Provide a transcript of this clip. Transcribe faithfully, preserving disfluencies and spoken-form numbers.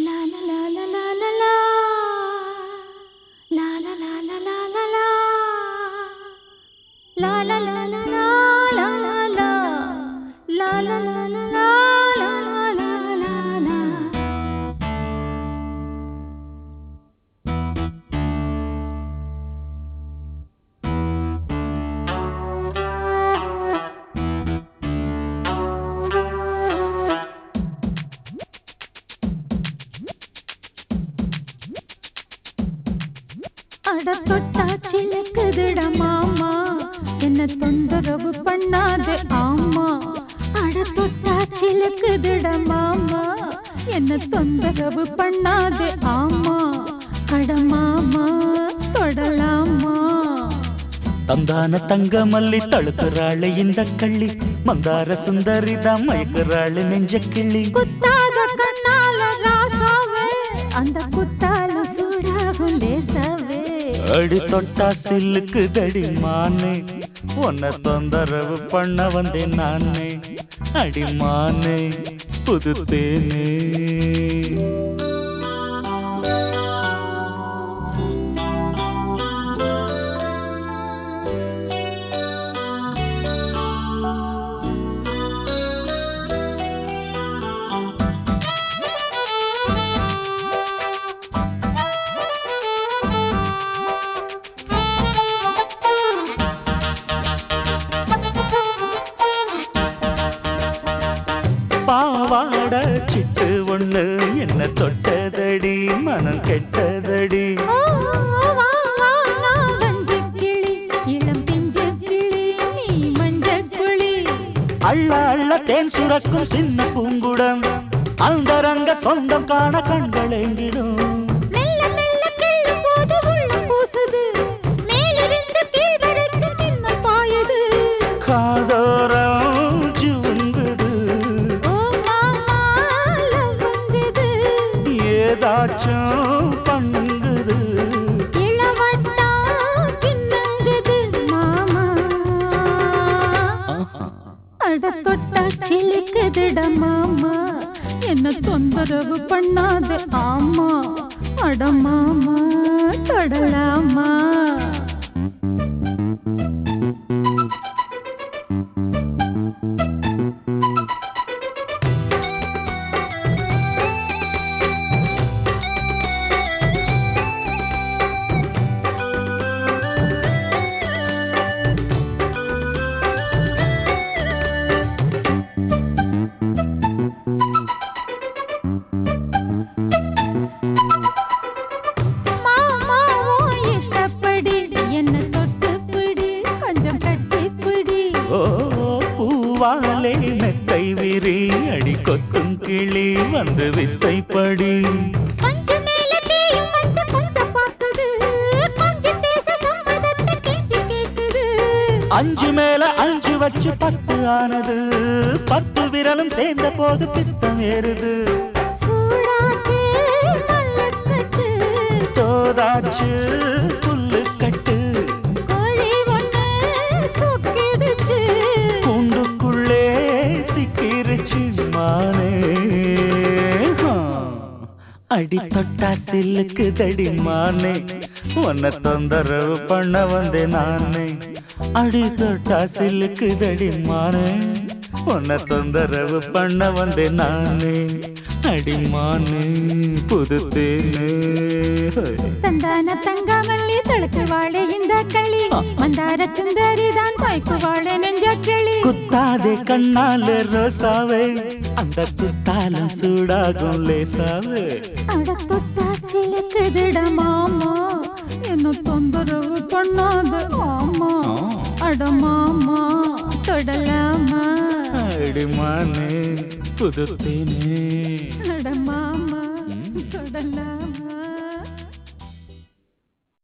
அட தொட்டா சிலுக்குதுட மாமா, என்ன தொந்தரவு பண்ணாது ஆமா. அட தொட்டா சிலுக்குதுட மாமா, என்ன தொந்தரவு பண்ணாது ஆமா. அட மாமா தொடலாமா. தந்தான தங்க மல்லி தழுக்குறாள் இந்த கள்ளி, மந்தார சுந்தரிதான் மயக்குறாள் நெஞ்ச கிள்ளி. குத்தாத கண்ணால ராசாவே, அந்த குத்தால சூடாகும் தேசவே. அடி தொட்டா சில்லுக்கு தடி மானே, உன்னை தொந்தரவு பண்ண வந்தேன் நானே. அடி மானே புது தேனே. பாவாட சிட்டு ஒண்ணு என்ன தொட்டதடி, மனம் கெட்டதடி. அள்ள அள்ள தேன் சுரக்கும் சின்ன பூங்குடம், அந்த ரங்க சொந்தம் காண கண்கள் எங்கிடும். காதோரம் ஜுங்குது, ஏதாச்சும் பண்ணுங்குது. அட தொட்டா சிலுக்குதுட மாமா, என்ன தொந்தரவு பண்ணாது ஆமா. அட மாமா தொடலாமா. வாழை நெத்தை விரி, அடி கொத்தும் கிளி வந்து வித்தைப்படி. அஞ்சு மேல அஞ்சு வச்சு பத்து ஆனது, பத்து விரலும் சேர்ந்த போது பித்தம் ஏறுது. தோதாச்சு புல்லு கட்டு, கூண்டுக்குள்ளே சிக்கிருச்சு மானே. அடி தொட்டா சில்லுக்கு தடி மானே, உன்னை தொந்தரவு பண்ண வந்தேன் நானே. அடி தொட்டா சில்லுக்கு தடி மானே, உன்னை தொந்தரவு பண்ண வந்தேன் நானே. அடி மானே புது தேனே. சந்தான தங்கமல்லி தழுக்கு வாழை இந்த களி, மந்தார சுந்தரிதான் மயக்கு வாழை நெஞ்ச கிளி. குத்தாதே கண்ணால ரோசாவே, அந்த குத்தாலம் சூடாகும் லேசாவே. அட தொட்டா சிலுக்குதுட மாமா, என்ன தொந்தரவு பண்ணாது ஆமா. அட மாமா தொடலாமா. அடி மானே புது தேனே. அட மா